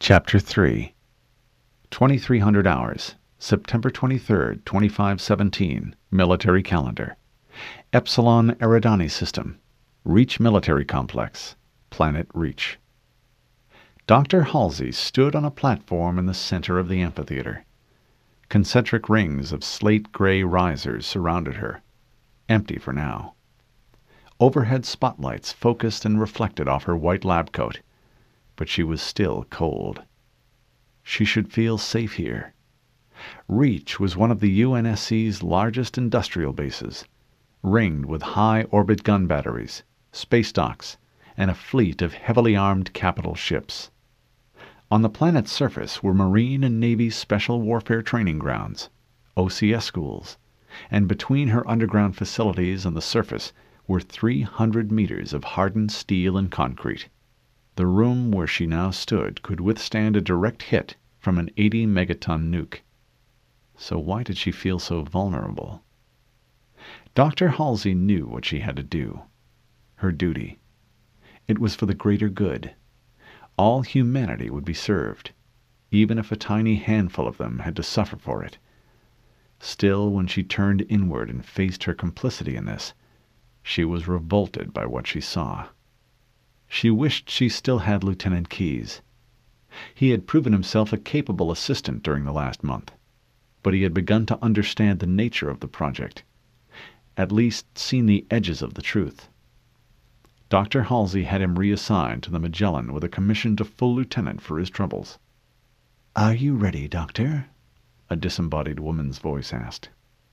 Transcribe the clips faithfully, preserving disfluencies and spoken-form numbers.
Chapter three. twenty-three hundred hours, September twenty-third, twenty-five seventeen, Military Calendar. Epsilon Eridani System, Reach Military Complex, Planet Reach. Doctor Halsey stood on a platform in the center of the amphitheater. Concentric rings of slate-gray risers surrounded her, empty for now. Overhead spotlights focused and reflected off her white lab coat, but she was still cold. She should feel safe here. Reach was one of the U N S C's largest industrial bases, ringed with high-orbit gun batteries, space docks, and a fleet of heavily armed capital ships. On the planet's surface were Marine and Navy Special Warfare Training Grounds, O C S schools, and between her underground facilities and the surface were three hundred meters of hardened steel and concrete. The room where she now stood could withstand a direct hit from an eighty megaton nuke. So why did she feel so vulnerable? Doctor Halsey knew what she had to do. Her duty. It was for the greater good. All humanity would be served, even if a tiny handful of them had to suffer for it. Still, when she turned inward and faced her complicity in this, she was revolted by what she saw. She wished she still had Lieutenant Keyes. He had proven himself a capable assistant during the last month, but he had begun to understand the nature of the project, at least seen the edges of the truth. Doctor Halsey had him reassigned to the Magellan with a commission to full lieutenant for his troubles. "Are you ready, Doctor?" a disembodied woman's voice asked.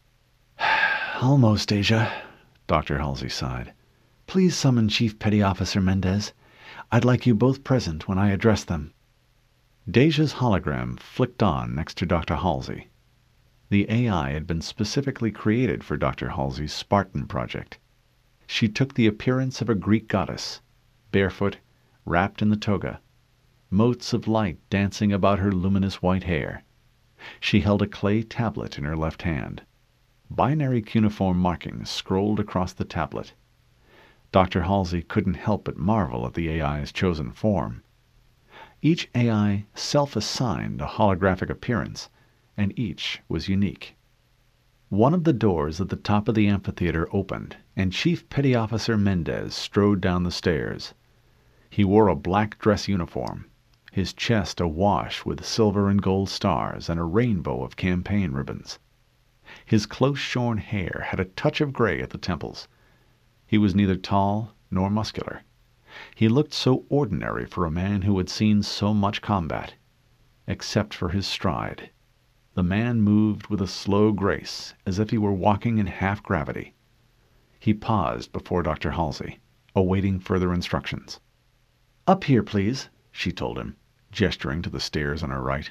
"Almost, Deja," Doctor Halsey sighed. "Please summon Chief Petty Officer Mendez. I'd like you both present when I address them." Deja's hologram flicked on next to Doctor Halsey. The A I had been specifically created for Doctor Halsey's Spartan project. She took the appearance of a Greek goddess, barefoot, wrapped in the toga, motes of light dancing about her luminous white hair. She held a clay tablet in her left hand. Binary cuneiform markings scrolled across the tablet. Doctor Halsey couldn't help but marvel at the A I's chosen form. Each A I self-assigned a holographic appearance, and each was unique. One of the doors at the top of the amphitheater opened, and Chief Petty Officer Mendez strode down the stairs. He wore a black dress uniform, his chest awash with silver and gold stars and a rainbow of campaign ribbons. His close-shorn hair had a touch of gray at the temples. He was neither tall nor muscular. He looked so ordinary for a man who had seen so much combat. Except for his stride. The man moved with a slow grace, as if he were walking in half-gravity. He paused before Doctor Halsey, awaiting further instructions. "Up here, please," she told him, gesturing to the stairs on her right.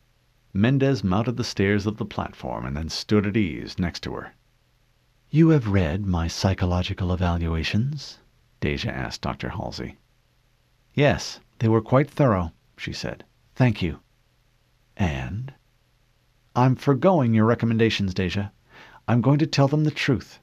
Mendez mounted the stairs of the platform and then stood at ease next to her. "You have read my psychological evaluations?" Deja asked Doctor Halsey. "Yes, they were quite thorough," she said. "Thank you." "And?" "I'm forgoing your recommendations, Deja. I'm going to tell them the truth."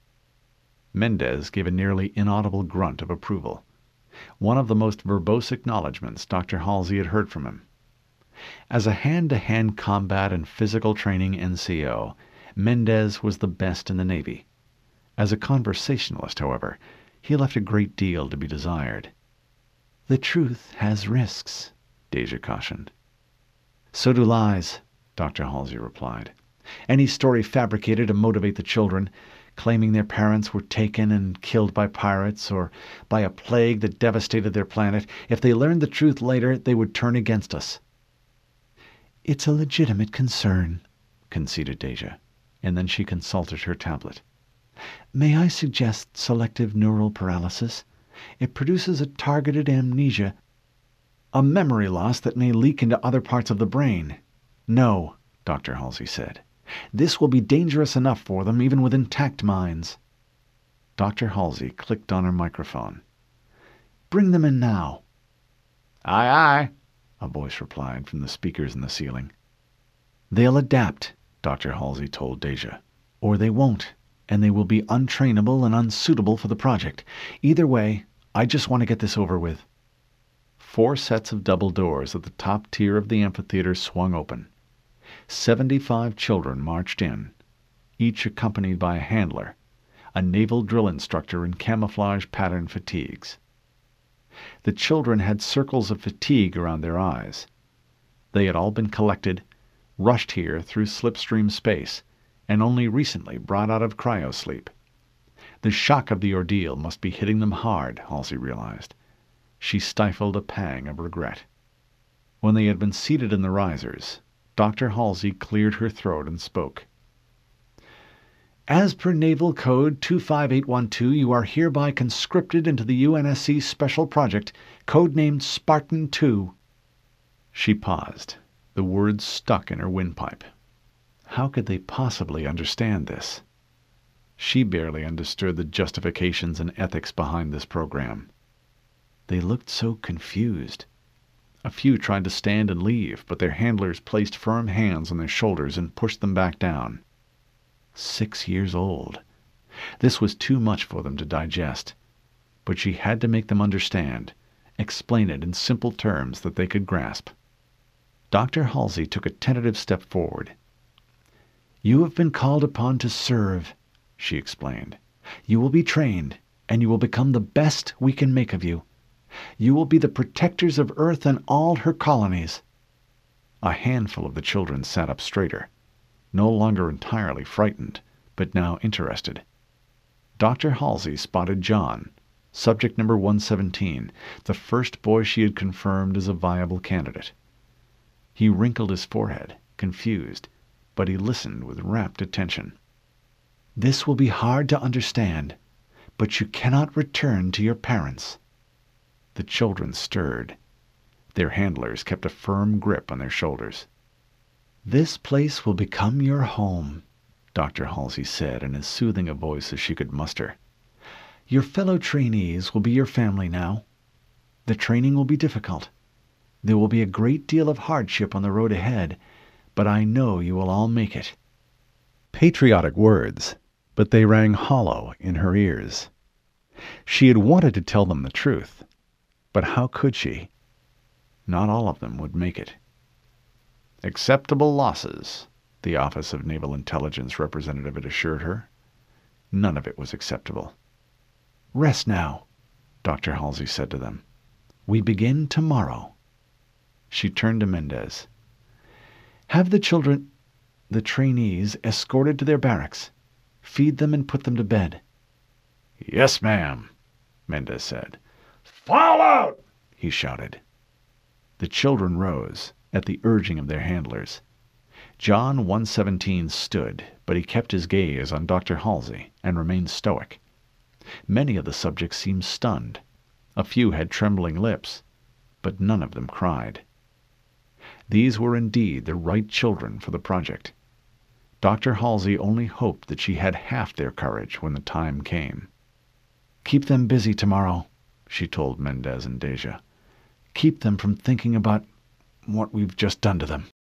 Mendez gave a nearly inaudible grunt of approval, one of the most verbose acknowledgments Doctor Halsey had heard from him. As a hand-to-hand combat and physical training N C O, Mendez was the best in the Navy. As a conversationalist, however, he left a great deal to be desired. "The truth has risks," Deja cautioned. "So do lies," Doctor Halsey replied. "Any story fabricated to motivate the children, claiming their parents were taken and killed by pirates or by a plague that devastated their planet, if they learned the truth later, they would turn against us." "It's a legitimate concern," conceded Deja, and then she consulted her tablet. "May I suggest selective neural paralysis? It produces a targeted amnesia, a memory loss that may leak into other parts of the brain." "No," Doctor Halsey said. "This will be dangerous enough for them, even with intact minds." Doctor Halsey clicked on her microphone. "Bring them in now." "Aye, aye," a voice replied from the speakers in the ceiling. "They'll adapt," Doctor Halsey told Deja, "or they won't, and they will be untrainable and unsuitable for the project. Either way, I just want to get this over with." Four sets of double doors at the top tier of the amphitheater swung open. Seventy-five children marched in, each accompanied by a handler, a naval drill instructor in camouflage pattern fatigues. The children had circles of fatigue around their eyes. They had all been collected, rushed here through slipstream space, and only recently brought out of cryosleep. The shock of the ordeal must be hitting them hard, Halsey realized. She stifled a pang of regret. When they had been seated in the risers, Doctor Halsey cleared her throat and spoke. As per Naval Code two five eight one two, you are hereby conscripted into the U N S C Special Project, codenamed Spartan two. She paused. The words stuck in her windpipe. How could they possibly understand this? She barely understood the justifications and ethics behind this program. They looked so confused. A few tried to stand and leave, but their handlers placed firm hands on their shoulders and pushed them back down. Six years old. This was too much for them to digest. But she had to make them understand, explain it in simple terms that they could grasp. Doctor Halsey took a tentative step forward. You have been called upon to serve, she explained. You will be trained, and you will become the best we can make of you. You will be the protectors of Earth and all her colonies. A handful of the children sat up straighter, no longer entirely frightened, but now interested. Doctor Halsey spotted John, subject number one seventeen, the first boy she had confirmed as a viable candidate. He wrinkled his forehead, confused, but he listened with rapt attention. This will be hard to understand, but you cannot return to your parents. The children stirred. Their handlers kept a firm grip on their shoulders. This place will become your home, Doctor Halsey said in as soothing a voice as she could muster. Your fellow trainees will be your family now. The training will be difficult. There will be a great deal of hardship on the road ahead, but I know you will all make it. Patriotic words, but they rang hollow in her ears. She had wanted to tell them the truth, but how could she? Not all of them would make it. Acceptable losses, the Office of Naval Intelligence representative had assured her. None of it was acceptable. Rest now, Doctor Halsey said to them. We begin tomorrow. She turned to Mendez. Have the children, the trainees, escorted to their barracks. Feed them and put them to bed. Yes, ma'am, Mendez said. Fall out! He shouted. The children rose, at the urging of their handlers. John one seventeen stood, but he kept his gaze on Doctor Halsey and remained stoic. Many of the subjects seemed stunned. A few had trembling lips, but none of them cried. These were indeed the right children for the project. Doctor Halsey only hoped that she had half their courage when the time came. Keep them busy tomorrow, she told Mendez and Deja. Keep them from thinking about what we've just done to them.